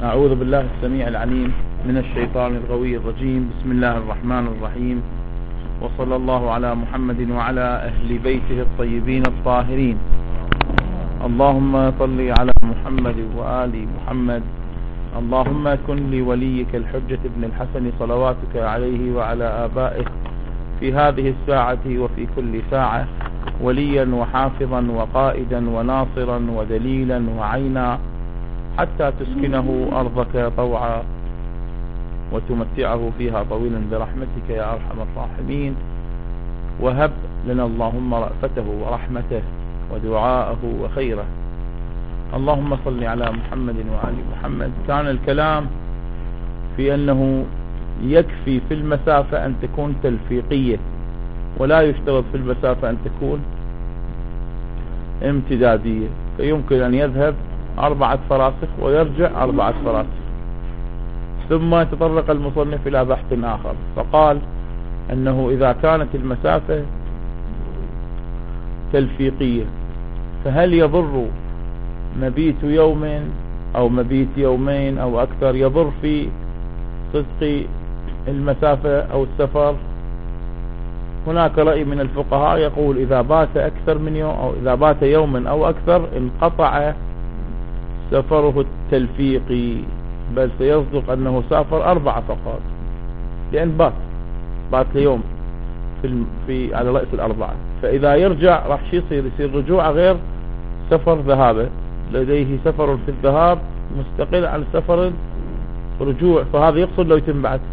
أعوذ بالله السميع العليم من الشيطان الغوي الرجيم. بسم الله الرحمن الرحيم، وصلى الله على محمد وعلى أهل بيته الطيبين الطاهرين. اللهم صل على محمد وآل محمد. اللهم كن لوليك الحجة ابن الحسن صلواتك عليه وعلى آبائه في هذه الساعة وفي كل ساعة وليا وحافظا وقائدا وناصرا ودليلا وعينا، حتى تسكنه أرضك طوعا وتمتعه فيها طويلا برحمتك يا أرحم الراحمين. وهب لنا اللهم رأفته ورحمته ودعاءه وخيره. اللهم صل على محمد وآل محمد. كان الكلام في أنه يكفي في المسافة أن تكون تلفيقية، ولا يشترط في المسافة أن تكون امتدادية، فيمكن أن يذهب 4 فراسخ ويرجع 4 فراسخ. ثم تطرق المصنف إلى بحث آخر، فقال أنه إذا كانت المسافة تلفيقية فهل يضر مبيت يوم أو مبيت يومين أو أكثر، يضر في صدق المسافة أو السفر؟ هناك رأي من الفقهاء يقول إذا بات أكثر من يوم أو إذا بات يوما أو أكثر انقطع سفره التلفيقي، بل سيصدق أنه سافر 4 فقط، لأن بات ليوم في على رأس 4. فإذا يرجع راح يصير رجوع غير سفر ذهابه، لديه سفر في الذهاب مستقل عن سفر رجوع، فهذا يقصد لو يتم بعد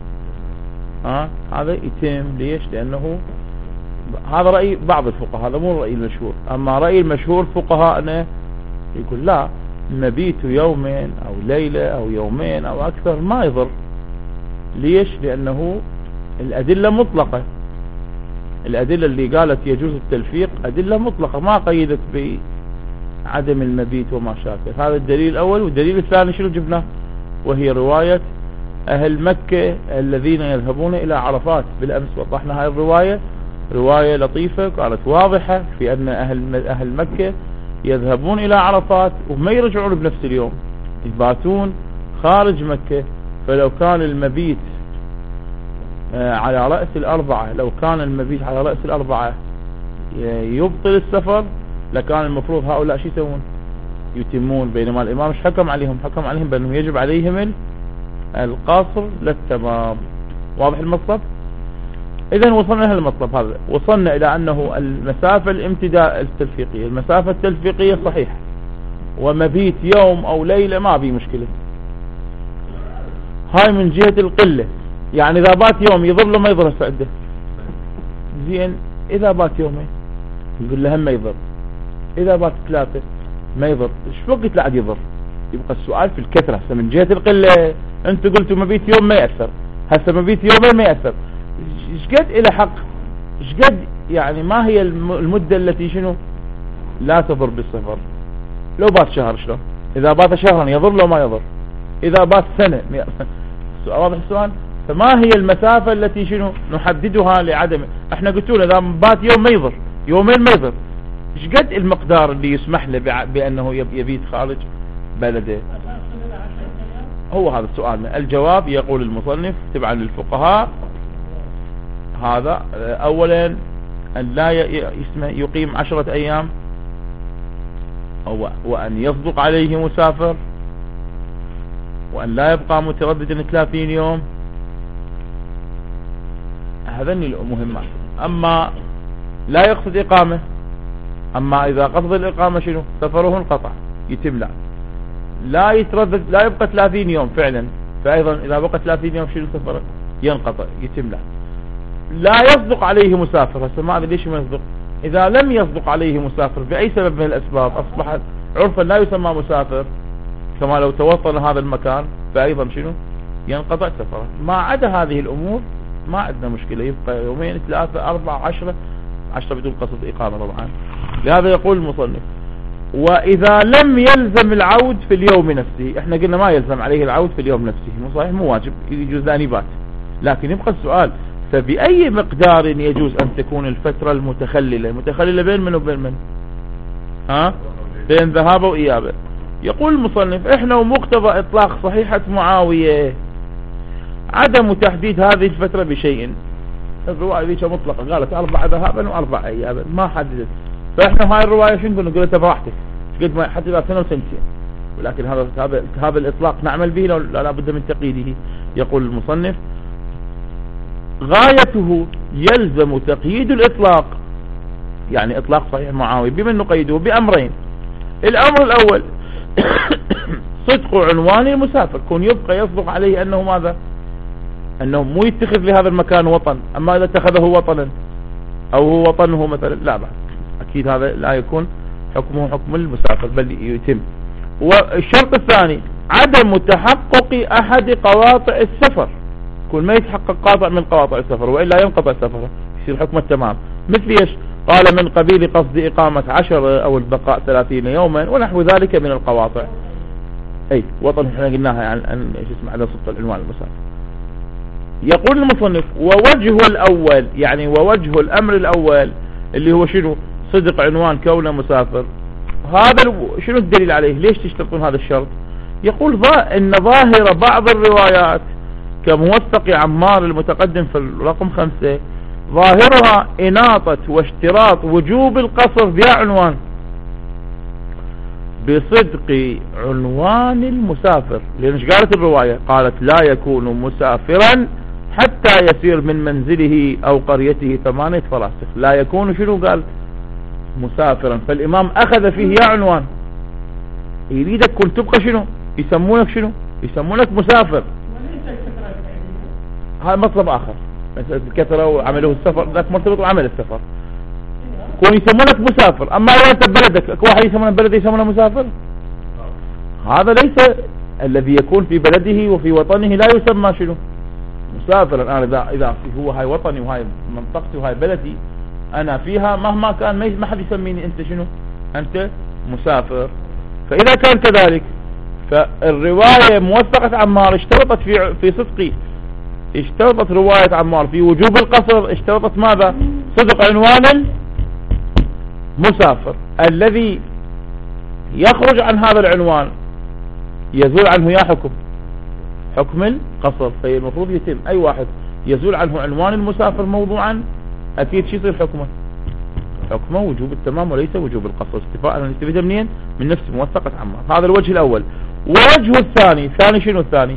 هذا يتم. ليش؟ لأنه هذا رأي بعض الفقهاء، هذا مو الرأي المشهور. أما رأي المشهور فقهاءنا يقول لا، مبيت يومين أو ليلة أو يومين أو أكثر ما يضر. ليش؟ لأنه الأدلة مطلقة، الأدلة اللي قالت يجوز التلفيق أدلة مطلقة ما قيدت بعدم المبيت وما شابه. هذا الدليل الأول. والدليل الثاني شنو جبناه؟ وهي رواية أهل مكة الذين يذهبون إلى عرفات. بالأمس وضحنا هاي الرواية، رواية لطيفة كانت واضحة في أن أهل مكة يذهبون إلى عرفات وما يرجعون بنفس اليوم، يباتون خارج مكة. فلو كان المبيت على رأس 4، لو كان المبيت على رأس 4 يبطل السفر، لكان المفروض هؤلاء شو يسوون؟ يتمون. بينما الإمام مش حكم عليهم بأنهم يجب عليهم القصر للتمام. واضح المطلب؟ إذن وصلنا إلى المطلب هذا، وصلنا إلى أنه المسافة الامتداء التلفيقية، المسافة التلفيقية صحيح، ومبيت يوم أو ليلة ما بي مشكلة. هاي من جهة القلة، يعني إذا بات يوم يضر له ما يضر الفعدة. زين، إذا بات يومين يقول له هم ما يضر، إذا بات 3 ما يضر. إيش وقت لعد يضر؟ يبقى السؤال في الكثرة. هسه من جهة القلة أنت قلتوا مبيت يوم ما يأثر، هسه مبيت يومين ما يأثر. إيش قد إلى حق؟ إيش قد يعني ما هي المدة التي شنو لا تضر بالسفر؟ لو بات شهر شلون؟ إذا بات شهرا يضر لو ما يضر؟ إذا بات سنة واضح السؤال؟ فما هي المسافة التي شنو نحددها لعدم؟ احنا قلتوا له إذا بات يوم ما يضر، يومين ما يضر. إيش قد المقدار اللي يسمح له بأنه يبيت خارج بلده؟ هو هذا السؤال. الجواب يقول المصنف تبعا للفقهاء هذا أولا أن لا يقيم 10 أيام، وأن يصدق عليه مسافر، وأن لا يبقى مترددا 30 يوم. هذين المهمات. أما لا يقصد إقامة، أما إذا قصد الإقامة شنو؟ سفره انقطع يتم. لا يتردد، لا يبقى 30 يوم فعلا، فأيضا إذا بقى 30 يوم شنو؟ سفره ينقطع يتم. لا يصدق عليه مسافر. هسه ما أدري ليش ما يصدق. إذا لم يصدق عليه مسافر بأي سبب من الأسباب أصبحت عرفا لا يسمى مسافر، كما لو توطن هذا المكان، فأيضا شنو؟ ينقطع سفره. ما عدا هذه الأمور ما عندنا مشكلة، يبقى يومين 3 4 10 بدون قصد إقامة طبعا. لهذا يقول المصنف وإذا لم يلزم العود في اليوم نفسه. احنا قلنا ما يلزم عليه العود في اليوم نفسه، مو صحيح، مو واجب، يجوز أن يبات. لكن يبقى السؤال، فبأي مقدار يجوز أن تكون الفترة المتخللة؟ متخللة بين من وبين من؟ بين ذهابه وإيابه. يقول المصنف احنا ومقتضى اطلاق صحيحة معاوية عدم تحديد هذه الفترة بشيء. الرواية ذيك مطلقة، قالت 4 ذهابا و4 ايابا، ما حددت. فاحنا هاي الرواية شنو نقول؟ انت براحتك قد ما حتى إذا سنة وسنتين، ولكن هذا الإطلاق نعمل به لا بد من تقييده. يقول المصنف غايته يلزم تقييد الإطلاق، يعني إطلاق صحيح معاوية بمن نقيده بأمرين. الأمر الأول صدق عنوان المسافر، كون يبقى يصدق عليه أنه ماذا؟ أنه مو يتخذ لهذا المكان وطن، أما إذا اتخذه وطنا أو هو وطنه مثلا لا بأس، أكيد هذا لا يكون حكمه حكم المسافر بل يتم. والشرط الثاني عدم تحقق أحد قواطع السفر، كل ما يتحقق قاطع من قواطع السفر وإلا ينقطع السفر يصير حكم التمام. مثل ايش؟ قال من قبيل قصد إقامة 10 أو البقاء 30 يوما ونحو ذلك من القواطع. أي وطن احنا قلناها يعني ايش اسمه على صدق العنوان المسافر. يقول المصنف ووجه الأول، يعني ووجه الأمر الأول اللي هو شنو؟ صدق عنوان كونه مسافر. هذا شنو الدليل عليه؟ ليش تشترطون هذا الشرط؟ يقول ان ظاهر بعض الروايات كموثق عمار المتقدم في الرقم 5 ظاهرها إناطة واشتراط وجوب القصر بها عنوان بصدق عنوان المسافر. لأن ايش قالت الرواية؟ قالت لا يكون مسافرا حتى يسير من منزله أو قريته 8 فراسخ. لا يكون شنو قال؟ مسافرا. فالإمام أخذ فيه يا عنوان، يريدك كنت تبقى شنو؟ يسمونك شنو؟ يسمونك مسافر. هذا مطلب آخر، مثل الكثرة وعمله السفر ذاك مرتبط وعمل السفر، كون يسمونك مسافر. أما إذا أنت ببلدك واحد يسمونه بلده يسمونه مسافر، هذا ليس الذي يكون في بلده وفي وطنه لا يسمى شنو؟ مسافر. الآن إذا هو هاي وطني وهاي منطقتي وهاي بلدي أنا فيها مهما كان ما حد يسميني أنت شنو؟ أنت مسافر. فإذا كان كذلك فالرواية موثقة عمار اشترطت في صدق، اشترطت رواية عمار في وجوب القصر، اشترطت ماذا؟ صدق عنوان المسافر الذي يخرج عن هذا العنوان يزول عنه يا حكم القصر. فهي المفروض يتم أي واحد يزول عنه عنوان المسافر موضوعا أكيد شي يصير حكمه وجوب التمام وليس وجوب القصر. استفاء نستفيد منين؟ من نفس موثقة عمار. هذا الوجه الأول. ووجه الثاني شنو الثاني؟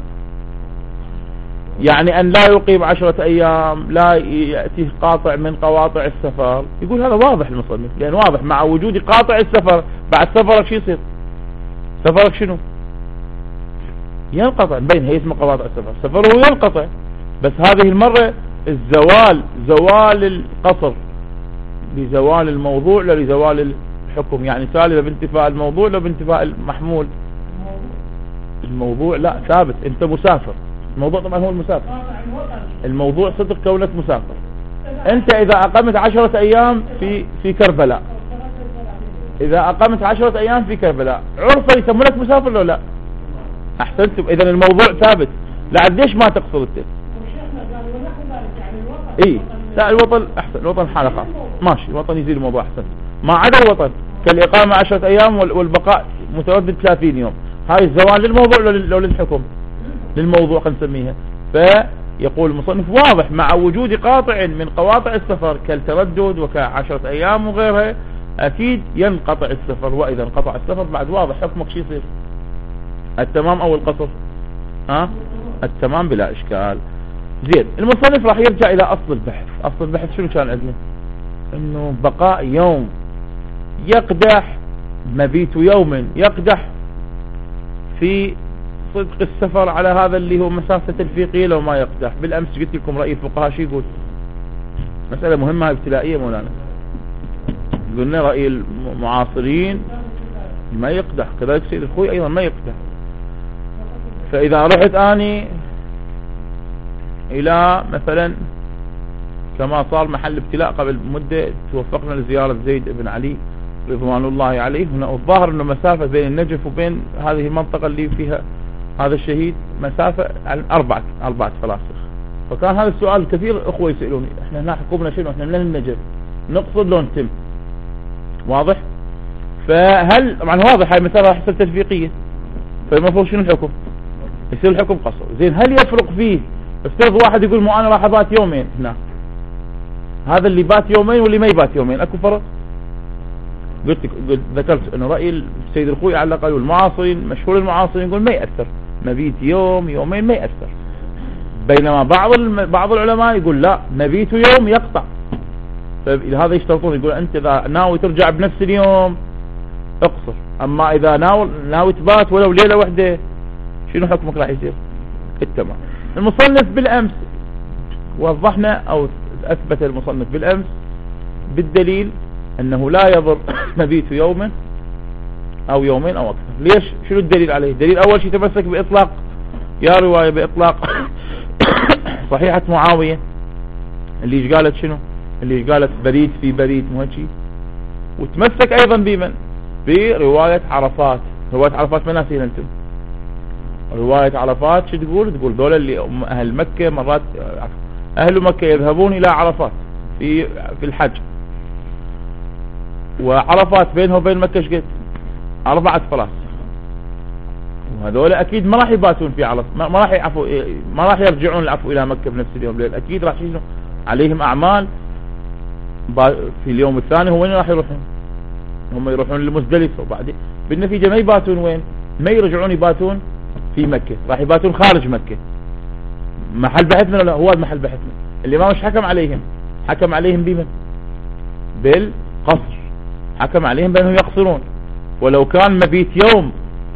يعني أن لا يقيم 10 أيام، لا يأتيه قاطع من قواطع السفر. يقول هذا واضح المصنف، لأن واضح مع وجود قاطع السفر بعد سفرك شو يصير؟ سفرك شنو؟ ينقطع. بين هي اسمه قواطع السفر، سفره ينقطع. بس هذه المرة زوال القصر لزوال الموضوع لا لزوال الحكم. يعني سالبة بانتفاء الموضوع لا بانتفاء المحمول. الموضوع لا ثابت، انت مسافر. الموضوع طبعا هو المسافر، الموضوع صدق كونك مسافر. انت اذا اقمت 10 ايام في كربلاء، اذا اقمت 10 ايام في كربلاء عرفا يسمونك مسافر لو لا؟ احسنتم. اذا الموضوع ثابت. لا ليش ما تقصر انت؟ اي لا الوطن احسن، الوطن حالة خاصة ماشي، الوطن يزيد الموضوع احسن. ما عدا الوطن كالاقامة 10 ايام والبقاء متردد 30 يوم، هاي الزوال للموضوع لو للحكم؟ للموضوع خلينا نسميها. فيقول المصنف واضح مع وجود قاطع من قواطع السفر كالتردد وك10 ايام وغيرها اكيد ينقطع السفر. واذا انقطع السفر بعد واضح حكمك شي يصير؟ التمام او القصر؟ التمام بلا اشكال. زين، المصنف راح يرجع الى اصل البحث. اصل البحث شنو كان عندنا؟ انه بقاء يوم يقدح، مبيت يوم يقدح في صدق السفر على هذا اللي هو مسافة الفيقية لو ما يقدح. بالامس قلت لكم رأي الفقهاء شو يقول؟ مسألة مهمة ابتلائية مولانا. قلنا رأي المعاصرين ما يقدح، كذلك سيد الخوي ايضا ما يقدح. فاذا رحت اني الى مثلا كما صار محل ابتلاء قبل مدة توفقنا لزيارة زيد بن علي رضوان الله عليه هنا، والظاهر انه مسافة بين النجف وبين هذه المنطقة اللي فيها هذا الشهيد مسافة عن 4 فراسخ. فكان هذا السؤال كثير اخوة يسألوني، احنا هنا حكومنا شنو؟ احنا من النجف نقصد لو نتم، واضح؟ فهل طبعا واضح هاي المسألة راح تصير تشفيقية، فالمفروض شنو الحكم؟ يصير الحكم قصر. زين هل يفرق فيه؟ افترض واحد يقول مو انا راح ابات يومين هنا، هذا اللي بات يومين واللي ما يبات يومين اكو فرق؟ قلت ذكرت انه رأي السيد الخوي على الاقل والمعاصرين مشهور المعاصرين يقول ما يأثر، مبيت يوم يومين ما يأثر، بينما بعض العلماء يقول لا مبيت يوم يقطع. فهذا يشترطون، يقول انت اذا ناوي ترجع بنفس اليوم اقصر، اما اذا ناوي تبات ولو ليلة واحدة شنو حكمك راح يصير؟ التمام. المصنف بالامس وضحنا او اثبت المصنف بالامس بالدليل انه لا يضر مبيت يوما او يومين او اكثر. ليش؟ شنو الدليل عليه؟ الدليل اول شيء تمسك باطلاق يا رواية باطلاق صحيحة معاوية اللي قالت شنو؟ اللي قالت بريد في بريد مو هيك، وتمسك ايضا بمن؟ برواية عرفات. رواية عرفات ما ناسين انتم؟ رواية عرفات شو تقول؟ تقول دول اللي اهل مكة مرات اهل مكة يذهبون الى عرفات في الحج، وعرفات بينه وبين مكة شقد 4 فراس، وهذول اكيد ما راح يباتون في عرفة، ما راح يرجعون العفو الى مكة بنفس اليوم، لأن اكيد راح يجوا عليهم اعمال في اليوم الثاني. هو وين راح يروحون؟ هم يروحون للمزدلفة، وبعدين بالنتيجة ما يباتون وين؟ ما يرجعون يباتون في مكة، راح يباتون خارج مكة. محل بحثنا لا هو محل بحثنا. الإمام مش حكم عليهم، حكم عليهم بمن؟ بالقصر، حكم عليهم بأنهم يقصرون، ولو كان مبيت يوم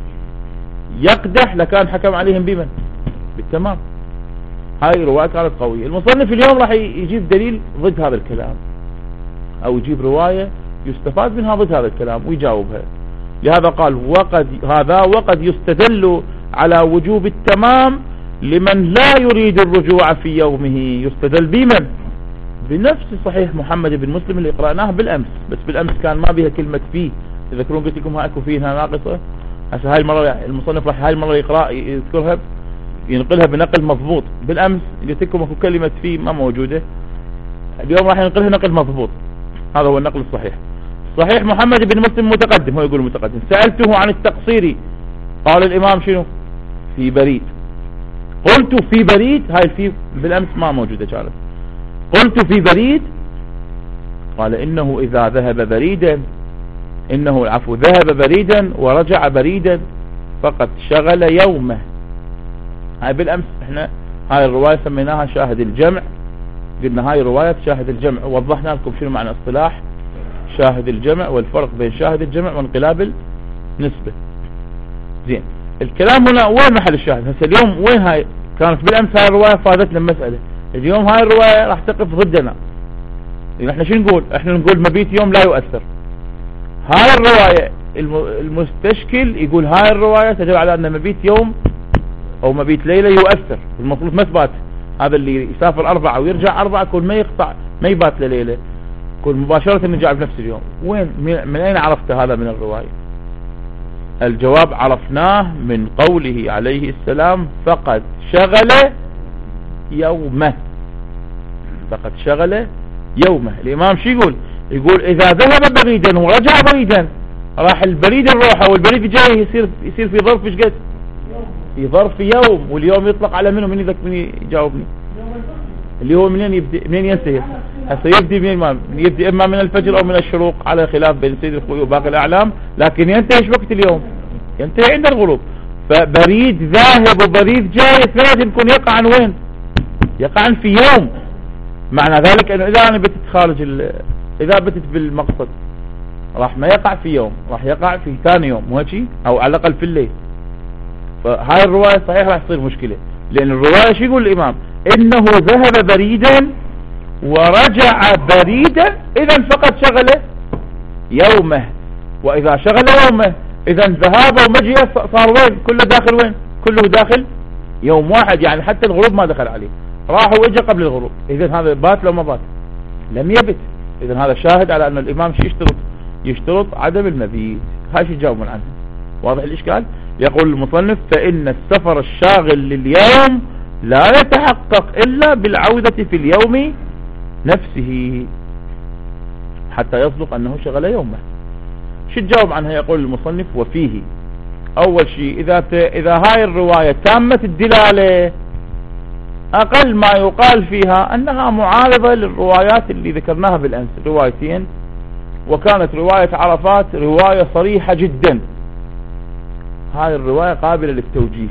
يقدح لكان حكم عليهم بمن؟ بالتمام. هاي رواية كانت قوية. المصنف اليوم راح يجيب دليل ضد هذا الكلام، او يجيب رواية يستفاد منها ضد هذا الكلام ويجاوبها. لهذا قال وقد يستدل على وجوب التمام لمن لا يريد الرجوع في يومه. يستدل بمن؟ بنفس صحيح محمد بن مسلم اللي قرأناه بالأمس، بس بالأمس كان ما بها كلمة فيه. تذكرون قلت لكم اكو فيها ناقصة. هسه هاي المرة المصنف راح هاي المرة يذكرها ينقلها بنقل مضبوط. بالأمس قلت لكم اكو كلمة فيه ما موجودة، اليوم راح ينقلها نقل مضبوط. هذا هو النقل الصحيح. صحيح محمد بن مسلم متقدم، هو يقول متقدم. سألته عن التقصير قال الإمام شنو؟ في بريد. قلت في بريد، هاي الفي بالأمس ما موجودة كانت. قلت في بريد، قال إنه إذا ذهب بريدا، إنه العفو ذهب بريدا ورجع بريدا فقد شغل يومه. هاي بالأمس احنا هاي الرواية سميناها شاهد الجمع، قلنا هاي رواية شاهد الجمع، ووضحنا لكم شنو معنى اصطلاح شاهد الجمع والفرق بين شاهد الجمع وانقلاب النسبة. زين الكلام هنا وين محل الشاهد؟ هسه اليوم وين هاي؟ كانت بالأمس هاي الرواية فادتنا المسألة، اليوم هاي الرواية راح تقف ضدنا. يعني احنا شو نقول؟ احنا نقول مبيت يوم لا يؤثر. هاي الرواية المستشكل يقول هاي الرواية تدل على ان مبيت يوم او مبيت ليلة يؤثر، المفروض ما تبات. هذا اللي يسافر 4 ويرجع 4 كل ما يقطع ما يبات لليلة، كل مباشرة نرجع بنفس اليوم. وين من اين عرفت هذا من الرواية؟ الجواب عرفناه من قوله عليه السلام فقد شغل يومه. فقد شغل يومه. الامام شو يقول؟ يقول اذا ذهب بريدا ورجع بريدا، راح البريد الروحة والبريد الجاي يصير في ظرف ايش قد؟ في ظرف يوم. واليوم يطلق على منه؟ من يجاوبني؟ اللي هو منين يبدأ منين ينتهي؟ هسه يبدأ اما من الفجر او من الشروق على خلاف بين سيد الخوي وباقي الاعلام، لكن ينتهي ايش وقت اليوم؟ ينتهي عند الغروب. فبريد ذاهب وبريد جاي اثنين يكون يقعا وين؟ يقعا في يوم. معنى ذلك انه اذا انا بتت خارج اذا بتت بالمقصد راح ما يقع في يوم، راح يقع في ثاني يوم، مو هيك؟ او على الاقل في الليل. فهاي الرواية صحيح راح تصير مشكلة، لان الرواية شو يقول الامام؟ انه ذهب بريدا ورجع بريدا، اذا فقد شغل يومه. واذا شغل يومه اذا ذهابه ومجيئه صار وين؟ كله داخل وين؟ كله داخل يوم واحد، يعني حتى الغروب ما دخل عليه، راح واجا قبل الغروب. اذا هذا بات لو ما بات؟ لم يبت. اذا هذا شاهد على ان الامام شو يشترط عدم المبيت. هاي شو يجاوبون عنه؟ واضح الاشكال؟ يقول المصنف فإن السفر الشاغل لليوم لا يتحقق إلا بالعودة في اليوم نفسه حتى يصدق أنه شغل يومه. شو تجاوب عنها؟ يقول المصنف وفيه اول شيء اذا هاي الرواية تامة الدلالة اقل ما يقال فيها انها معارضة للروايات اللي ذكرناها بالامس، روايتين، وكانت رواية عرفات رواية صريحة جدا، هاي الرواية قابلة للتوجيه.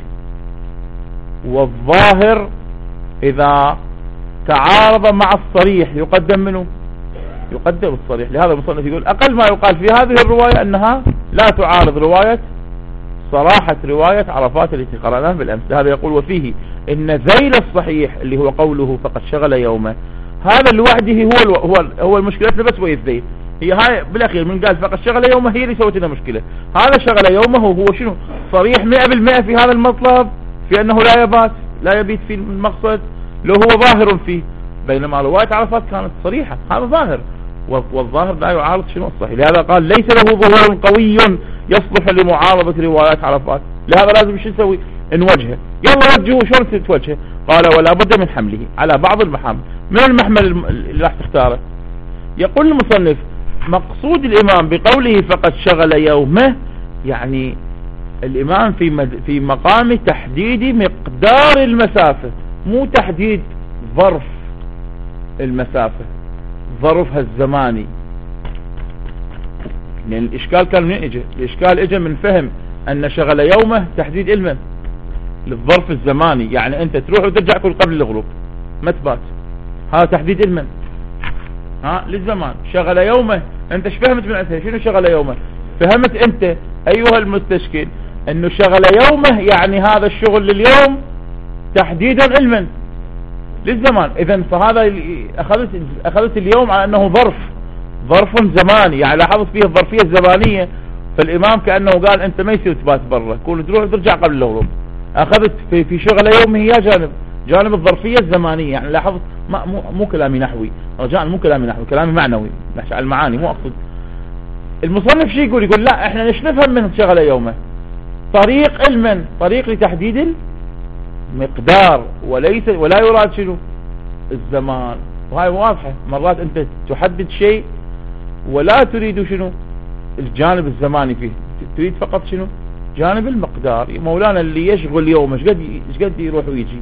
والظاهر اذا تعارض مع الصريح يقدم منه، يقدم الصريح. لهذا المصنف يقول اقل ما يقال في هذه الرواية انها لا تعارض رواية صراحة رواية عرفات التي قرأناها بالامس. لهذا يقول وفيه ان ذيل الصحيح اللي هو قوله فقد شغل يومه، هذا لوحده هو المشكلة بس ويذيل. هي هاي بالاخير من قال فقد شغل يومه هي اللي سوت لنا مشكلة. هذا شغل يومه هو شنو؟ صريح 100% في هذا المطلب، في انه لا يبيت في المقصد، لو هو ظاهر فيه. بينما رواية عرفات كانت صريحة، هذا ظاهر، والظاهر لا يعارض شنو الصحيح. لهذا قال ليس له ظهور قوي يصلح لمعارضة روايات عرفات. لهذا لازم شو نسوي؟ نوجهه. يلا وجهه. شلون تتوجهه؟ قال ولا بد من حمله على بعض المحامل. من المحمل اللي راح تختاره؟ يقول المصنف مقصود الامام بقوله فقد شغل يومه، يعني الامام في مقام تحديد مقدار المسافة، مو تحديد ظرف المسافة، ظرفها الزماني. لأن الإشكال كان من اجى؟ الإشكال اجى من فهم أن شغل يومه تحديد علما للظرف الزماني، يعني أنت تروح وترجع كل قبل الغروب ما تبات، هذا تحديد علما للزمان. شغل يومه أنت ايش فهمت من عندها؟ شنو شغل يومه؟ فهمت أنت أيها المستشكل أنه شغل يومه يعني هذا الشغل لليوم تحديدا علما للزمان. إذن فهذا أخذت اليوم على أنه ظرف زماني، يعني لاحظت فيه الظرفية الزمانية. فالإمام كأنه قال أنت ما يصير تبات برا، كون تروح وترجع قبل الغروب. أخذت في شغل يومه هي جانب الظرفية الزمانية. يعني لاحظت مو كلامي نحوي، رجاء مو كلامي نحوي، كلامي معنوي، نحكي على المعاني مو أقصد. المصنف شيء يقول لا احنا نش نفهم من شغل يومه طريق علما، طريق لتحديد المقدار ولا يراد شنو الزمان. وهاي واضحة، مرات انت تحدد شيء ولا تريد شنو الجانب الزماني فيه، تريد فقط شنو جانب المقدار. مولانا اللي يشغل يوم ايش قد يروح ويجي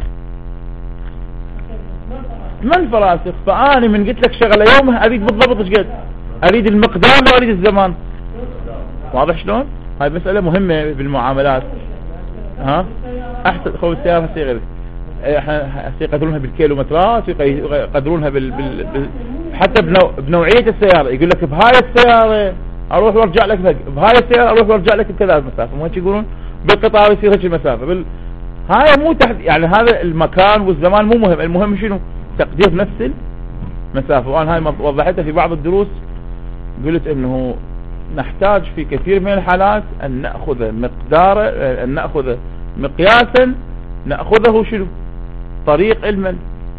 من فراسخ. فاني من قلت لك شغل يومه اريد بالضبط ايش قد، اريد المقدار لا اريد الزمان. واضح شلون؟ هاي مسألة مهمة بالمعاملات. احسن خذ السيارة غير احنا يقدرونها بالكيلومترات، يقدرونها حتى بنوعية السيارة. يقول لك بهاي السيارة اروح وارجع لك بهاي السيارة اروح وارجع لك بكذا المسافة، مو هيك يقولون؟ بالقطار يصير هيك المسافة هاي مو يعني هذا المكان والزمان مو مهم، المهم شنو تقدير نفس المسافة. وانا هاي وضحتها في بعض الدروس، قلت انه نحتاج في كثير من الحالات ان نأخذ مقياسا نأخذه شنو طريق علما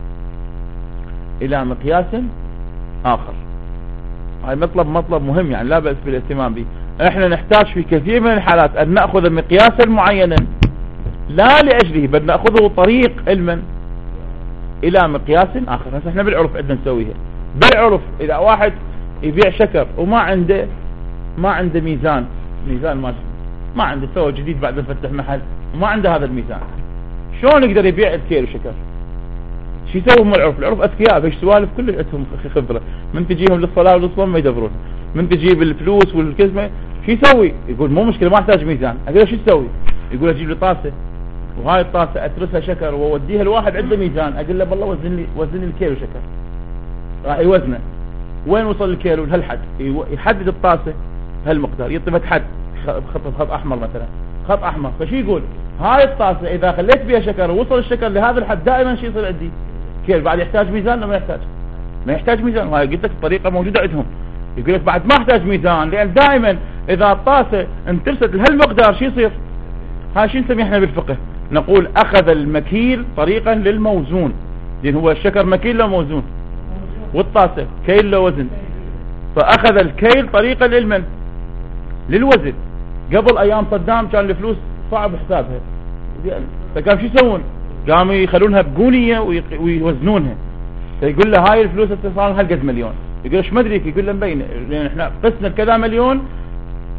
الى مقياس اخر. هاي مطلب مهم، يعني لا بأس بالاهتمام به. احنا نحتاج في كثير من الحالات ان نأخذ مقياسا معينا لا لأجله، بل نأخذه طريق علما الى مقياس اخر. هسه احنا بالعرف عندنا نسويها. بالعرف اذا واحد يبيع شكر وما عنده ميزان ما عنده، سوى جديد بعد ما فتح محل وما عنده هذا الميزان، شلون يقدر يبيع الكيلو شكر؟ شو يسوي العرف؟ العرف اذكياء، بيش سوالف كل عندهم خبره، من تجيهم للصلاه وللصوم ما يدبرون، من تجيب الفلوس والكزمه شو يسوي؟ يقول مو مشكله ما احتاج ميزان. اقول له شو تسوي؟ يقول اجيب لي طاسه، وهاي الطاسه اترسها شكر واوديها لواحد عنده ميزان، اقول له بالله وزن لي الكيلو شكر، راح يوزنه. وين وصل الكيلو؟ لهالحد. يحدد الطاسه هالمقدار، يطبق حد خط احمر مثلا، خط احمر. فشي يقول هاي الطاسه اذا خليت بها شكر ووصل الشكر لهذا الحد دائما شي يصير عندي كيل. بعد يحتاج ميزان ولا ما يحتاج ميزان. وهاي قلت لك الطريقه موجوده عندهم. يقول لك بعد ما احتاج ميزان، لان دائما اذا الطاسه انترست لهالمقدار شي يصير. هاي شو نسميه احنا بالفقه؟ نقول اخذ المكيل طريقا للموزون. لان هو الشكر مكيل لو موزون، والطاسه كيل لو وزن، فاخذ الكيل طريقا للوزن. قبل ايام صدام كان الفلوس صعب حسابها، فكان شو يسوون؟ قاموا يخلونها بقونية ويوزنونها. فيقول له هاي الفلوس صار لها قد مليون. يقول ايش ما ادري، يقول له مبين لان احنا قسنا كذا مليون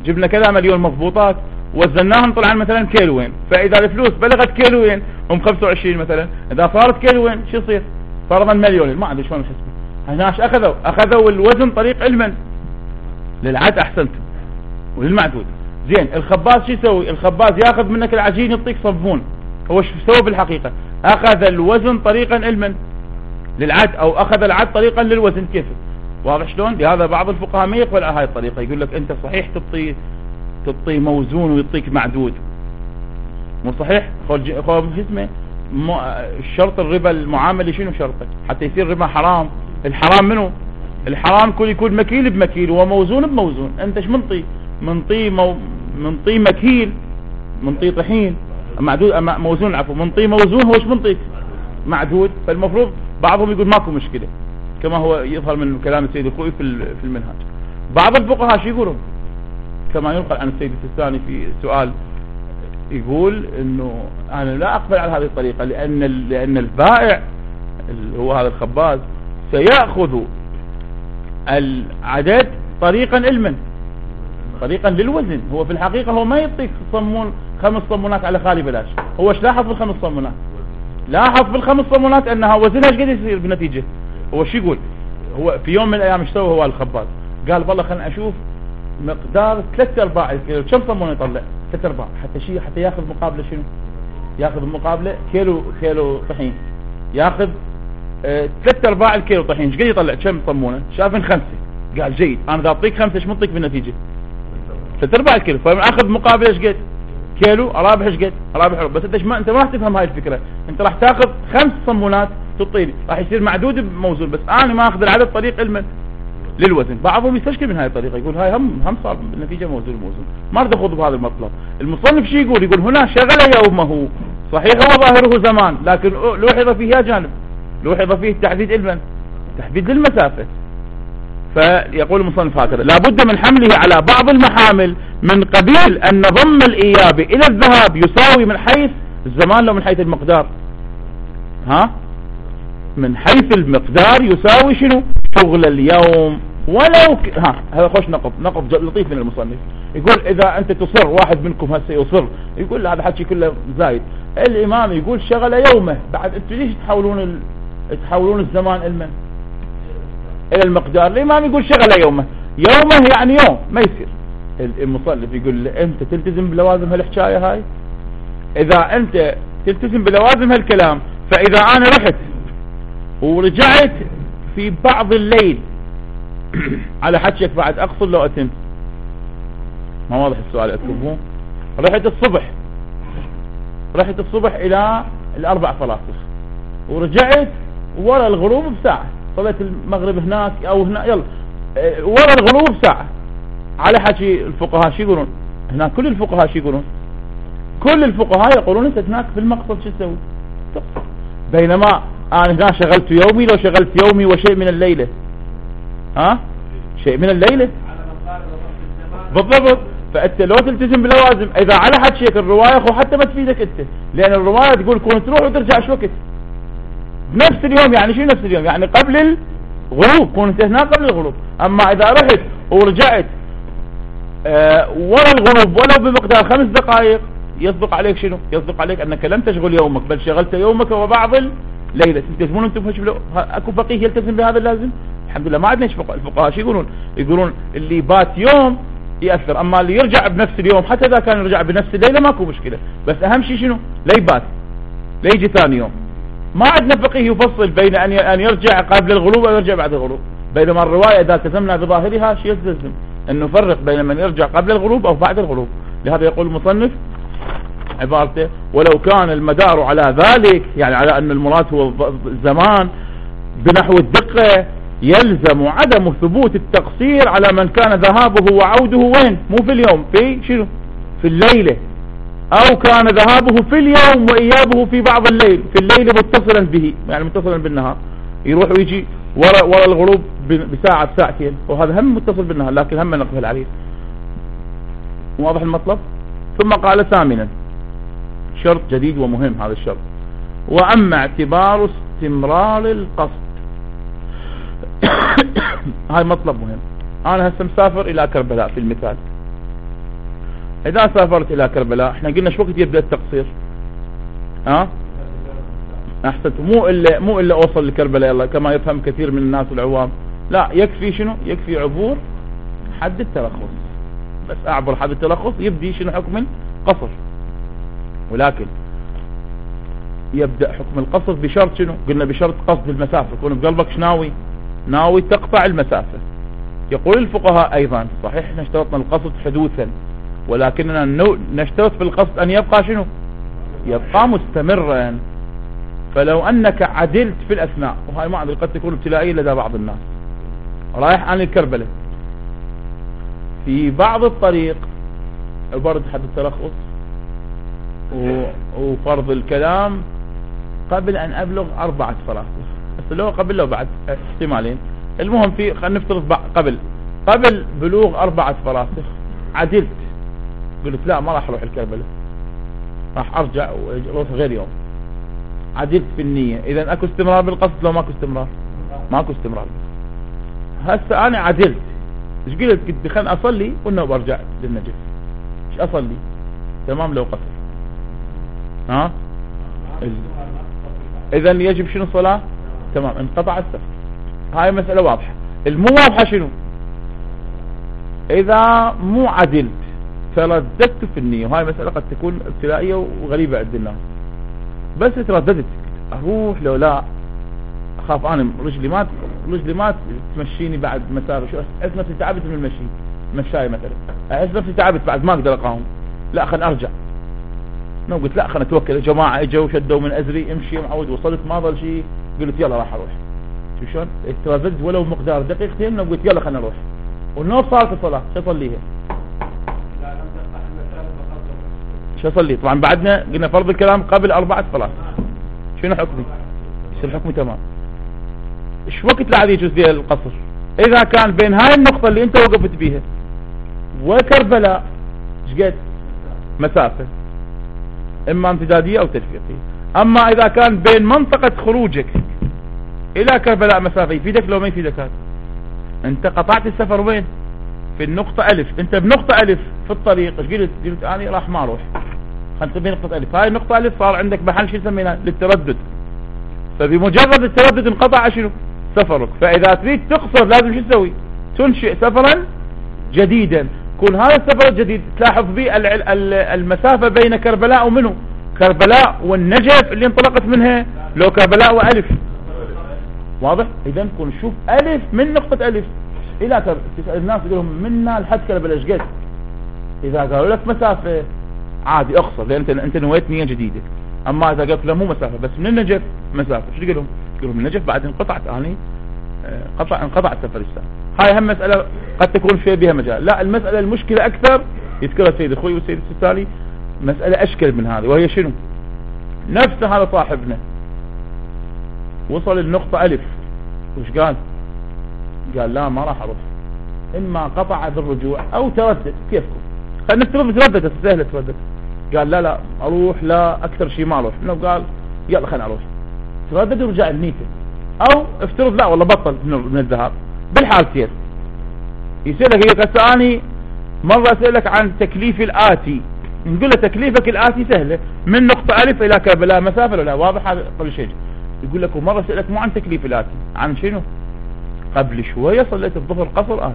جبنا كذا مليون مضبوطات وزناهم طلع مثلا كيلوين، فاذا الفلوس بلغت كيلوين هم 25 مثلا، اذا صارت كيلوين شو يصير؟ فرضا مليون، ما ادري شلون نحسبه. هناش اخذوا الوزن طريق علما للعد احسنتم وللمعدود. زين الخباز شو يسوي؟ الخباز ياخذ منك العجين يعطيك صبون. هو شو سوى بالحقيقة؟ اخذ الوزن طريقا علما للعد، او اخذ العد طريقا للوزن. كيف؟ واضح شلون؟ لهذا بعض الفقهاء ما يقبل على هاي الطريقة، يقول لك انت صحيح تعطي موزون ويعطيك معدود، مو صحيح. خو اسمه الشرط الربا المعاملي شنو شرطه حتى يصير ربا حرام؟ الحرام منه؟ الحرام كل يكون مكيل بمكيل وموزون بموزون. انت ايش منطي؟ منطي مكيل، منطي طحين معدود، موزون عفوا، منطي موزون. هو ايش منطيك؟ معدود. فالمفروض بعضهم يقول ماكو مشكلة، كما هو يظهر من كلام السيد الخوئي في المنهاج. بعض الفقهاء شو يقولون؟ كما ينقل عن السيد السيستاني في سؤال، يقول انه انا لا اقبل على هذه الطريقة، لان البائع اللي هو هذا الخباز سيأخذ العدد طريقا علما، طريقا للوزن. هو في الحقيقة هو ما يعطيك صمون 5 صمونات على خالي بلاش. هو ايش لاحظ بال5 صمونات؟ لاحظ بال5 صمونات انها وزنها ايش قد يصير بالنتيجة. هو شو يقول؟ هو في يوم من الايام ايش سوى هو الخباز؟ قال والله خلنا اشوف مقدار 3/4 الكيلو، كم صمون يطلع؟ 3/4 حتى ياخذ مقابله شنو؟ ياخذ مقابله كيلو طحين، ياخذ 3/4 الكيلو طحين. ايش قد يطلع؟ كم صمونه؟ شافن 5. قال جيد، انا اذا اعطيك 5 ايش منطيك بالنتيجه؟ 3/4 الكيلو. فاخذ مقابله ايش قد؟ كيلو رابح. ايش قد؟ رابح. بس انت ما راح تفهم هاي الفكره. انت راح تاخذ 5 صمونات تعطيني، راح يصير معدود بموزون، بس انا ما اخذ العدد طريق علما للوزن. بعضهم يستشكل من هاي الطريقة، يقول هاي هم صار بالنتيجة موزون. ما رد اخذ بهذا المطلب. المصنف شو يقول؟ يقول هنا شغل يومه، صحيح هو ظاهره زمان، لكن لوحظ فيه جانب، لوحظ فيه تحديد علما، تحديد للمسافة. فيقول المصنف هكذا: لا بد من حمله على بعض المحامل من قبيل أن ضم الإياب إلى الذهاب يساوي من حيث الزمان لو من حيث المقدار. من حيث المقدار يساوي شنو؟ شغل اليوم. ولو هذا خوش نقف لطيف من المصنف. يقول إذا أنت تصر، واحد منكم هسه يصر، يقول هذا حكي كله زايد. الإمام يقول شغل يومه، بعد أنتوا ليش تحولون الزمان إلى المقدار؟ الإمام يقول شغل يومه يعني يوم ما يصير. المصنف يقول أنت تلتزم بلوازم هالحكاية هاي. إذا أنت تلتزم بلوازم هالكلام، فإذا أنا رحت ورجعت في بعض الليل على حكيك بعد أقصد لو أتم، ما واضح السؤال أكتبه. رحت الصبح إلى 4 فلاسخ، ورجعت ورا الغروب بساعة، صليت المغرب هناك أو هنا، يلا ورا الغروب ساعة. على حكي الفقهاء شو يقولون هناك؟ كل الفقهاء شو يقولون؟ كل الفقهاء يقولون أنت هناك في المقصد شو تسوي؟ بينما أنا هنا شغلت يومي، لو شغلت يومي وشيء من الليلة، شيء من الليلة بالضبط. فأنت لو تلتزم بلوازم، إذا على حد شيء الرواية حتى ما تفيدك أنت، لأن الرواية تقول كون تروح وترجع شو وقت؟ نفس اليوم. يعني شو نفس اليوم؟ يعني قبل الغروب، كون انت هناك قبل الغروب. أما إذا رحت ورجعت ورا الغروب ولو بمقدار 5 دقائق، يصدق عليك شنو؟ يصدق عليك أنك لم تشغل يومك، بل شغلت يومك وبعض الليلة. تلتزمون أنتم أكو فقيه يلتزم بهذا اللازم؟ الحمد لله ما عندنا الفقهاء شو يقولون؟ يقولون اللي بات يوم يأثر، أما اللي يرجع بنفس اليوم حتى إذا كان يرجع بنفس الليلة ماكو مشكلة، بس أهم شيء شنو؟ لا يبات، لا يجي ثاني يوم. ما عندنا فقيه يفصل بين أن يرجع قبل الغروب أو يرجع بعد الغروب. بينما الرواية إذا التزمنا بظاهرها شيء يلزم أن نفرق بين من يرجع قبل الغروب أو بعد الغروب. لهذا يقول المصنف عبارته: ولو كان المدار على ذلك، يعني على أن المراد هو الزمان بنحو الدقة، يلزم عدم ثبوت التقصير على من كان ذهابه وعوده وين؟ مو في اليوم، في شنو؟ في الليلة. أو كان ذهابه في اليوم وإيابه في بعض الليل، في الليل متصلا به، يعني متصلا بالنهار، يروح ويجي ورا الغروب بساعة بساعتين، وهذا هم متصل بالنهار، لكن هم نقبل عليه. واضح المطلب؟ ثم قال: ثامنا، شرط جديد ومهم هذا الشرط: وأما اعتبار استمرار القصد. هاي مطلب مهم. أنا هسه مسافر إلى كربلاء في المثال، إذا سافرت إلى كربلاء احنا قلنا شو وقت يبدأ التقصير؟ أحسنت. مو إلا أوصل لكربلاء يلا كما يفهم كثير من الناس العوام. لا، يكفي شنو؟ يكفي عبور حد التلخص، بس أعبر حد التلخص يبدي شنو حكم القصر. ولكن يبدأ حكم القصر بشرط شنو؟ قلنا بشرط قصد المسافة، يكون بقلبك ناوي تقطع المسافة. يقول الفقهاء أيضا صحيح احنا اشترطنا القصد حدوثا، ولكننا نشترط في القصد أن يبقى شنو؟ يبقى مستمرا. فلو أنك عدلت في الأثناء، وهاي ما أدري قد تكون ابتلائية لدى بعض الناس، رايح عن الكربلة في بعض الطريق عبارة حد التلخص وفرض الكلام قبل أن أبلغ 4 فراسخ، بس لو قبل لو بعد احتمالين. المهم خلينا نفترض قبل بلوغ 4 فراسخ عدلت، قلت لا ما راح اروح الكربلة، راح ارجع واروح غير يوم. عدلت في النية، اذا اكو استمرار بالقصد لو ماكو استمرار؟ ماكو استمرار. هسه انا عدلت، ايش قلت خلنا اصلي قلنا برجع للنجف، ايش اصلي؟ تمام لو قصر. اذا يجب شنو صلاة؟ تمام، انقطع السفر. هاي مسألة واضحة. المو واضحة شنو؟ اذا مو عدلت ترددت في النية، وهاي مسألة قد تكون ابتلائية وغريبة عند الناس، بس ترددت اروح لو لا، اخاف انا رجلي ما تمشيني بعد مسافة، شو احس نفسي تعبت من المشاية مثلا، احس نفسي تعبت بعد ما اقدر اقاوم، لا خلنا ارجع. لو قلت لا خلنا اتوكل، الجماعة اجوا شدوا من ازري، امشي معود، وصلت ما ظل شيء، قلت يلا راح اروح. شو شلون؟ ترددت ولو مقدار دقيقتين، لو قلت يلا خلنا نروح، والنور صارت الصلاة، شو اصليها؟ شو اصلي؟ طبعا بعدنا قلنا فرض الكلام قبل 4 صلاة، شنو حكمي؟ يصير حكمي تمام. ايش وقت العادي يجوز فيها القصر؟ اذا كان بين هاي النقطة اللي انت وقفت بيها وكربلاء ايش قد مسافة، اما امتدادية او تشفيقية. اما اذا كان بين منطقة خروجك الى كربلاء مسافة، يفيدك لو ما يفيدك هذا؟ انت قطعت السفر وين؟ في النقطة ألف. انت بنقطة ألف في الطريق ايش قلت انا راح ما اروح، خلت بين نقطة ألف. هاي النقطة ألف صار عندك محل شو يسمينها؟ للتردد. فبمجرد التردد انقطع شنو؟ سفرك. فإذا تريد تقصر لازم شو تسوي؟ تنشئ سفرا جديدا. كون هذا السفر الجديد تلاحظ به المسافة بين كربلاء ومنه؟ كربلاء والنجف اللي انطلقت منها، لو كربلاء وألف. واضح؟ إذا كون شوف ألف من نقطة ألف إلى تسأل الناس تقول لهم منا لحد كربلاء ايش قد؟ إذا قالوا لك مسافة عادي اقصر، لأن أنت نويت نية جديدة. أما إذا قلت له مو مسافة بس من النجف مسافة، شو تقول لهم؟ تقول لهم النجف بعد انقطعت انقطع السفر الثاني. هاي هم مسألة قد تكون في بها مجال. لا، المسألة المشكلة أكثر يذكرها السيد أخوي والسيد السالي، مسألة أشكل من هذه، وهي شنو؟ نفس هذا صاحبنا وصل النقطة ألف، وش قال؟ قال لا ما راح أروح، إما قطع بالرجوع أو تردد. كيفكم؟ خلينا نفترض تردد، سهلة تردد. قال لا أروح، لا أكثر شيء ما أروح. إنه قال يلا خلينا أروح، تردد ورجع النيته. أو افترض لا والله بطل من الذهاب، بالحالتين يسألك هي كساني مرة أسألك عن تكليف الآتي، نقول له تكليفك الآتي سهلة، من نقطة ألف إلى كربلاء مسافة ولا واضح؟ هذا قبل شيء. يقول لك ومرة أسألك مو عن تكليف الآتي، عن شنو؟ قبل شوية صليت الظهر قصر.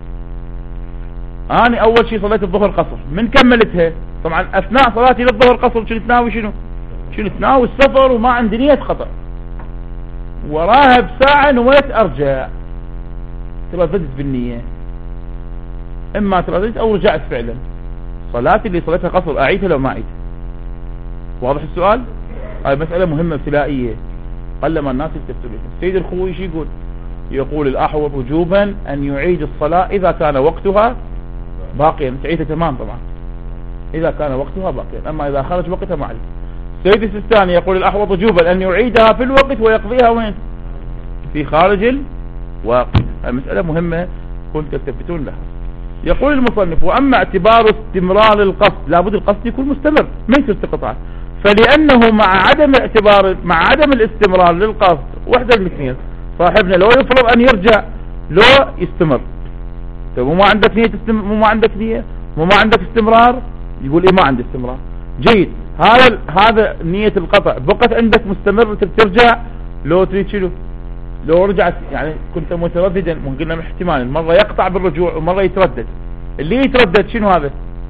أنا أول شيء صليت الظهر قصر، من كملتها طبعا أثناء صلاتي للظهر قصر كنت ناوي شنو ناوي السفر وما عندي نية قطع، وراها بساعة نويت أرجع، ترددت بالنية، إما ترددت أو رجعت فعلا. صلاتي اللي صليتها قصر أعيدها لو ما أعيدها؟ واضح السؤال؟ هاي مسألة مهمة ابتلائية قلما الناس يستفتوا بها. السيد الخوي شي يقول الأحوط وجوبا أن يعيد الصلاة إذا كان وقتها باقيا، تعيدها تمام طبعا إذا كان وقتها باقيا، أما إذا خرج وقتها ما عليه. السيد السيستاني يقول الأحوط وجوبا أن يعيدها في الوقت ويقضيها وين؟ في خارج الوقت. المسألة مهمة كنت تلتفتون لها. يقول المصنف وأما اعتبار استمرار القصد، لابد القصد يكون مستمر ما يصير تقطع، فلأنه مع عدم الاستمرار للقصد وحدة الاثنين، صاحبنا لو يفرض أن يرجع لو يستمر. طيب وما عندك نية مو ما عندك نية، مو ما عندك استمرار، يقول ايه ما عندي استمرار. جيد، هذا نية القطع بقت عندك مستمر ترجع، لو تريد شنو، لو رجعت يعني كنت مترددا، قلنا احتمال مرة يقطع بالرجوع ومرة يتردد. اللي يتردد شنو هذا؟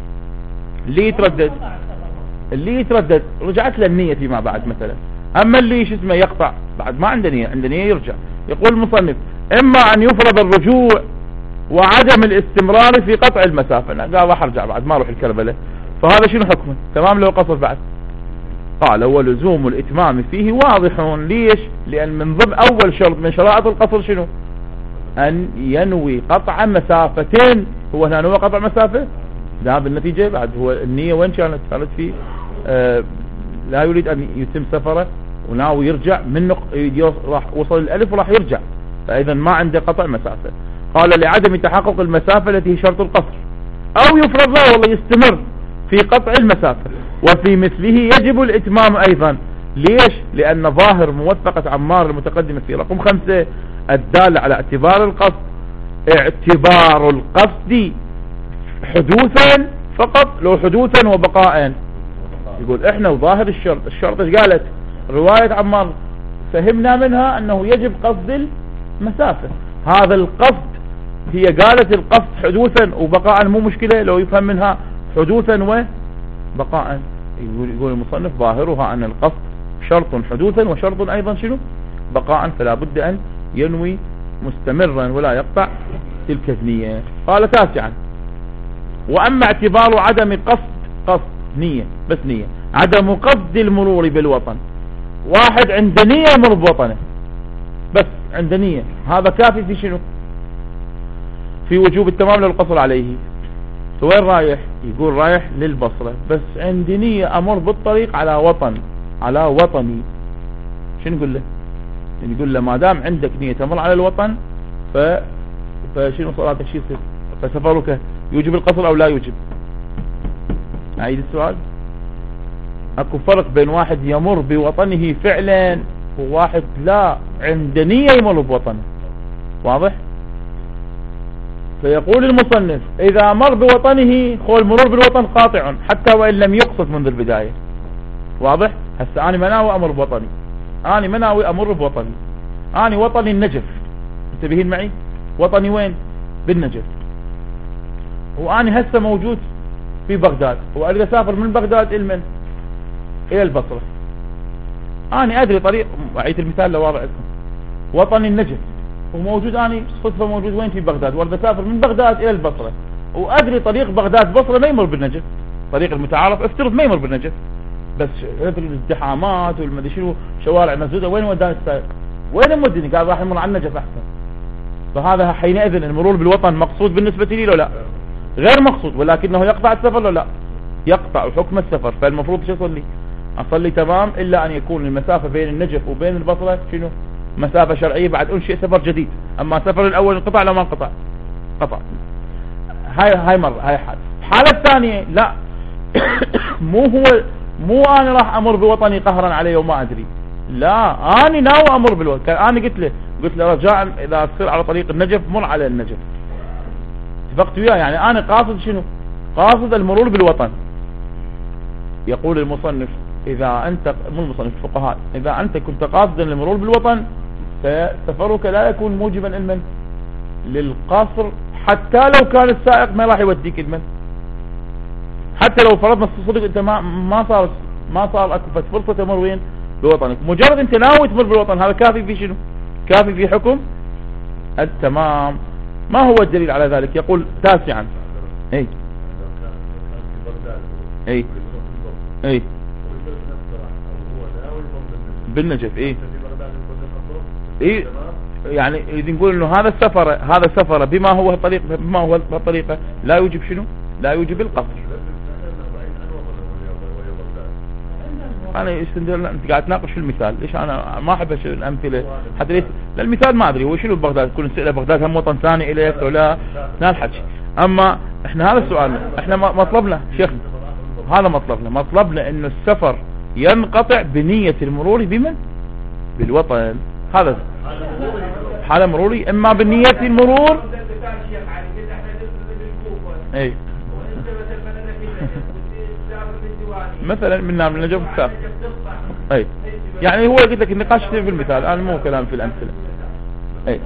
اللي يتردد رجعت له النية فيما بعد مثلا. اما اللي شو اسمه يقطع بعد ما عنده نية يرجع. يقول المصنف اما ان يفرض الرجوع وعدم الاستمرار في قطع المسافة، قال راح ارجع بعد ما اروح الكربلة، فهذا شنو حكمه؟ تمام لو قصر بعد. قال ولزوم الاتمام فيه واضح. ليش؟ لان من ضمن اول شرط من شرائط القصر شنو؟ ان ينوي قطع مسافتين. هو هنا نوى قطع مسافة، لا بالنتيجة بعد هو النية وين كانت في لا يريد ان يتم سفره وناوي يرجع من راح وصل الالف وراح يرجع، فاذا ما عنده قطع مسافة. قال لعدم تحقق المسافة التي هي شرط القصر، او يفرض له والله يستمر في قطع المسافة. وفي مثله يجب الاتمام ايضا. ليش؟ لان ظاهر موثقة عمار المتقدمة في رقم 5 الدالة على اعتبار القصد حدوثا فقط، لو حدوثا وبقاء. يقول احنا وظاهر الشرط ايش قالت رواية عمار؟ فهمنا منها انه يجب قصد المسافة. هذا القصد هي قالت القصد حدوثا وبقاء، مو مشكلة لو يفهم منها حدوثا وبقاء. يقول المصنف ظاهرها ان القصد شرط حدوثا وشرط ايضا شنو بقاء، فلا بد ان ينوي مستمرا ولا يقطع تلك النية. قال تاسعا واما اعتبار عدم قصد نية، بس نية عدم قصد المرور بالوطن. واحد عنده نية يمر بوطنه، بس عنده نية، هذا كافي في شنو؟ في وجوب التمام للقصر عليه. وين رايح؟ يقول رايح للبصرة، بس عندي نية امر بالطريق على وطني. شنو نقول له؟ نقول له ما دام عندك نية تمر على الوطن فشنو صلاتك شو يصير؟ فسفرك يوجب القصر او لا يوجب؟ اعيد السؤال. اكو فرق بين واحد يمر بوطنه فعلا وواحد لا عنده نية يمر بوطنه، واضح؟ فيقول المصنف اذا مر بوطنه هو المرور بالوطن قاطع حتى وان لم يقصد منذ البداية، واضح؟ هسه انا مناوي امر بوطني، انا مناوي امر بوطني، انا وطني النجف، انتبهين معي؟ وطني وين؟ بالنجف، واني هسه موجود في بغداد واريد اسافر من بغداد الى البصرة. انا ادري طريق، اعيد المثال لو واضح لكم، وطني النجف وموجود اني صدفة موجود وين؟ في بغداد، واريد اسافر من بغداد الى البصرة، وادري طريق بغداد بصرة ما يمر بالنجف، طريق المتعارف افترض ما يمر بالنجف، بس الازدحامات والمدري شنو شوارع مسدودة، وين وداني السائق؟ وين موديني؟ قال راح يمر على النجف احسن. فهذا حينئذ المرور بالوطن مقصود بالنسبة لي لو لا؟ غير مقصود، ولكنه يقطع السفر لو لا؟ يقطع حكم السفر. فالمفروض شو اصلي تمام الا ان يكون المسافة بين النجف وبين البصرة شنو؟ مسافة شرعية، بعد انشئ سفر جديد. اما السفر الاول انقطع لو ما انقطع؟ قطع. هاي مرة، هاي حالة الثانية لا مو انا راح امر بوطني قهرا عليه وما ادري، لا انا ناوي امر بالوطن. انا قلت له رجاء اذا تصير على طريق النجف مر على النجف، اتفقت وياه، يعني انا قاصد شنو؟ قاصد المرور بالوطن. يقول المصنف اذا انت مو المصنف الفقهاء، اذا انت كنت قاصدا المرور بالوطن فسفرك لا يكون موجبا للقصر، حتى لو كان السائق ما راح يوديك حتى لو فرضنا صدق انت ما صار اكو فرصة تمر وين؟ بوطنك، مجرد انت ناوي تمر بالوطن، هذا كافي في شنو؟ كافي في حكم التمام. ما هو الدليل على ذلك؟ يقول تاسعا اي بالنجف يعني إذا نقول انه هذا السفر بما هو الطريقة لا يوجب شنو؟ لا يوجب القصر. انا انت قاعد تناقش في المثال، ليش انا ما احب الامثله حتى ليش؟ المثال ما ادري هو شنو بغداد، كل نسأله بغداد هم وطن ثاني اليك ولا نالحكي. اما احنا هذا السؤال، احنا مطلبنا شيخ، هذا مطلبنا انه السفر ينقطع بنية المرور بالوطن. هذا حالة مروري، اما بالنية المرور مثلا من نام النجف مسافر. اي يعني هو قلت لك النقاش في المثال، انا مو كلام في الامثله. اي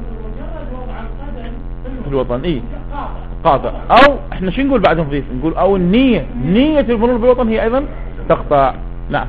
في الوطن اي قاطع، او احنا شو نقول بعد نضيف، نقول او النية، نية المرور بالوطن هي ايضا تقطع. نعم.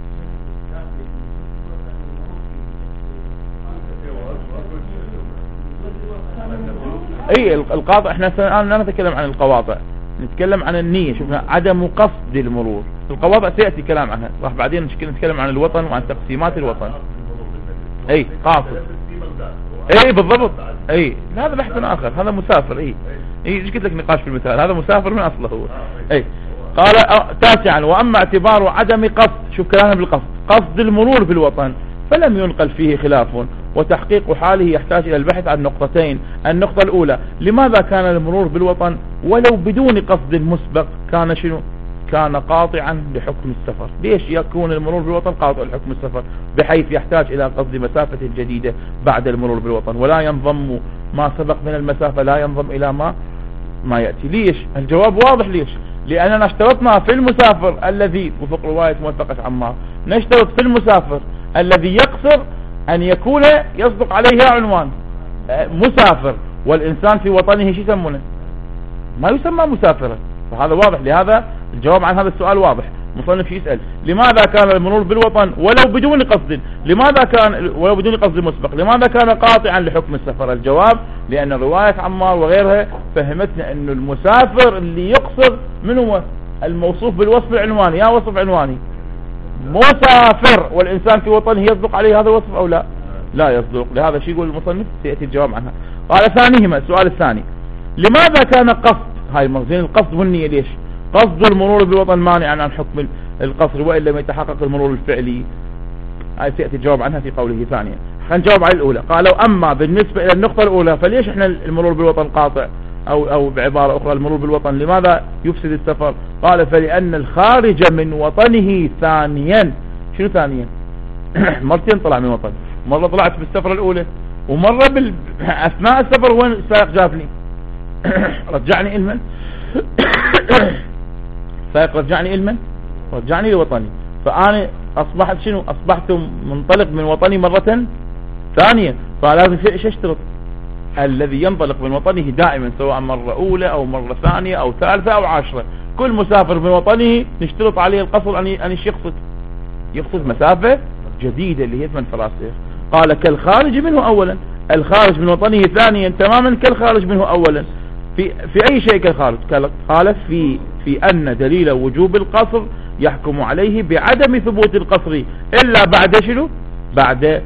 اي القاطع احنا الان لا نتكلم عن القواطع، نتكلم عن النية. شوفنا عدم قصد المرور. القواطع سيأتي كلام عنها، راح بعدين نتكلم عن الوطن وعن تقسيمات الوطن. اي قاصد، اي بالضبط. اي هذا بحث اخر، هذا مسافر. اي ايش قلت لك نقاش في المثال، هذا مسافر من اصله هو. اي قال تاسعا واما اعتبار عدم قصد، شوف كلامنا بالقصد، قصد المرور بالوطن فلم ينقل فيه خلاف، وتحقيق حاله يحتاج الى البحث عن نقطتين. النقطة الاولى لماذا كان المرور بالوطن ولو بدون قصد مسبق كان شنو؟ كان قاطعا لحكم السفر. ليش يكون المرور بالوطن قاطع لحكم السفر؟ بحيث يحتاج الى قصد مسافة جديدة بعد المرور بالوطن، ولا ينضم ما سبق من المسافة، لا ينضم الى ما يأتي. ليش؟ الجواب واضح. ليش؟ لاننا اشترطنا في المسافر الذي وفق رواية موثقة عمار، نشترط في المسافر الذي يقصر ان يكون يصدق عليه عنوان مسافر، والانسان في وطنه شو يسمونه؟ ما يسمى مسافرا. فهذا واضح. لهذا الجواب عن هذا السؤال واضح. مصنف يسأل لماذا كان المرور بالوطن ولو بدون قصد، لماذا كان ولو بدون قصد مسبق، لماذا كان قاطعا لحكم السفر؟ الجواب لأن رواية عمار وغيرها فهمتنا أن المسافر اللي يقصر من هو؟ الموصوف بالوصف العنواني. يا وصف عنواني مسافر، والإنسان في وطنه يصدق عليه هذا الوصف أو لا؟ لا يصدق. لهذا شيء يقول المصنف سيأتي الجواب عنها. قال ثانيهما، السؤال الثاني، لماذا كان قصد، هاي مرزين القصد والنية، ليش قصد المرور بالوطن مانعا عن حكم القصر وإن لم يتحقق المرور الفعلي؟ هاي سيأتي الجواب عنها في قوله ثانيا. خلينا نجاوب على الأولى. قالوا أما بالنسبة إلى النقطة الأولى فليش إحنا المرور بالوطن قاطع، أو بعبارة أخرى المرور بالوطن لماذا يفسد السفر؟ قال فلأن الخارج من وطنه ثانيا. شنو ثانيا؟ مرتين طلع من وطن، مرة طلعت بالسفرة الأولى، ومرة أثناء السفر وين السائق جابني رجعني إلمن سائق رجعني إلمن، رجعني لوطني، فأنا أصبحت شنو؟ أصبحت منطلق من وطني مرة ثانية. فلازم شيء اشترط؟ الذي ينطلق من وطنه دائما، سواء مرة أولى أو مرة ثانية أو ثالثة أو عاشرة، كل مسافر من وطنه نشترط عليه القصر أن يقصد مسافة جديدة اللي هي 8 فراسخ. قال كالخارج منه أولا، الخارج من وطنه ثانيا تماما كالخارج منه أولا. في أي شيء كالخارج؟ قال في أن دليل وجوب القصر يحكم عليه بعدم ثبوت القصر إلا بعد شنو؟ بعد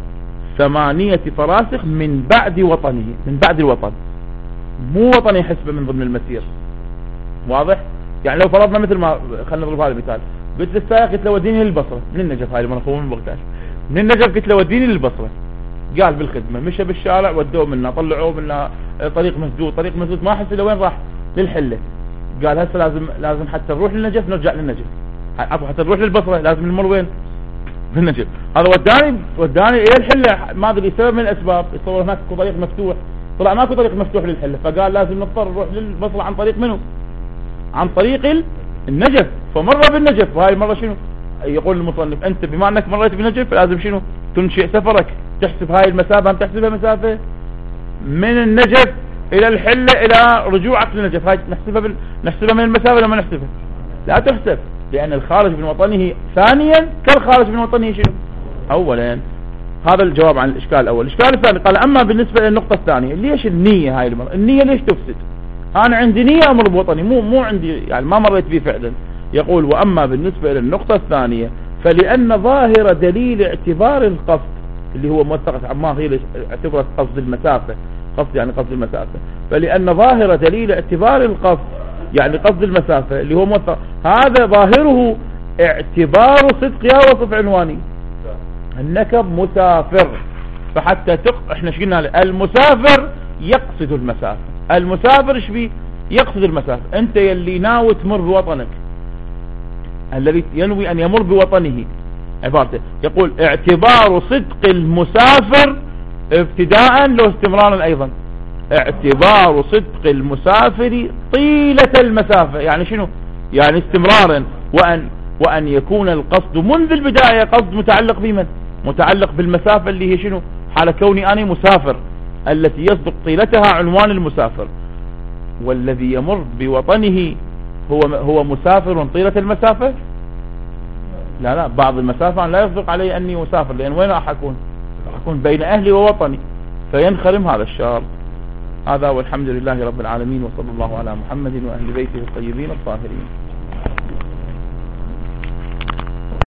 8 فراسخ من بعد وطنه، من بعد الوطن، مو وطني حسبه من ضمن المسير. واضح؟ يعني لو فرضنا مثل ما خلينا نضرب هذا المثال، قلت للسائق قلت له وديني للبصرة من النجف، هاي المنفوه من بغداد، من النجف قلت له وديني للبصرة، قال بالخدمة، مشى بالشارع ودوه منا، طلعوه منا طريق مسدود ما احس الا وين راح؟ للحلة. قال هسه لازم حتى نروح للنجف نرجع للنجف، عفوا حتى نروح للبصرة لازم نمر وين؟ بالنجف. هذا وداني الى الحلة، ما ادري سبب من الاسباب، يصور هناك طريق مفتوح، طلع ماكو طريق مفتوح للحلة، فقال لازم نضطر نروح للبصرة عن طريق منه؟ عن طريق النجف. فمر بالنجف، وهاي المرة شنو؟ يقول المصنف انت بما انك مريت بالنجف لازم شنو؟ تنشئ سفرك، تحسب هاي المسافة، هم تحسبها مسافة من النجف الى الحلة الى رجوعك للنجف، هاي نحسبها من المسافة ولا ما نحسبها؟ لا تحسب، لان الخارج من وطنه ثانيا كالخارج من وطنه شنو؟ اولا. هذا الجواب عن الاشكال الاول. الاشكال الثاني قال اما بالنسبة للنقطة الثانية، ليش النية هاي المرة؟ النية ليش تفسد؟ انا عندي نية امر بوطني، مو عندي يعني ما مريت به فعلا. يقول واما بالنسبة الى النقطة الثانية فلان ظاهر دليل اعتبار القصد اللي هو موثقة عمار، هي اعتبرت قصد المسافة، قصد يعني قصد المسافة، فلان ظاهر دليل اعتبار القصد يعني قصد المسافة اللي هو موثق، هذا ظاهره اعتبار صدق يا وصف عنواني انك مسافر. فحتى احنا ايش قلنا؟ المسافر يقصد المسافة، المسافر ايش بيه؟ يقصد المسافة. انت يلي ناوي تمر بوطنك، الذي ينوي ان يمر بوطنه، عبارته يقول اعتبار صدق المسافر ابتداء له استمرارا ايضا، اعتبار صدق المسافر طيلة المسافة، يعني شنو؟ يعني استمرارا وأن يكون القصد منذ البداية قصد متعلق بمن؟ متعلق بالمسافة اللي هي شنو؟ حال كوني أنا مسافر، التي يصدق طيلتها عنوان المسافر. والذي يمر بوطنه هو مسافر طيلة المسافة؟ لا، بعض المسافة لا يصدق علي أني مسافر، لأن وين راح أكون بين أهلي ووطني، فينخرم هذا الشرط. هذا والحمد لله رب العالمين، وصلى الله على محمد وأهل بيته الطيبين الطاهرين.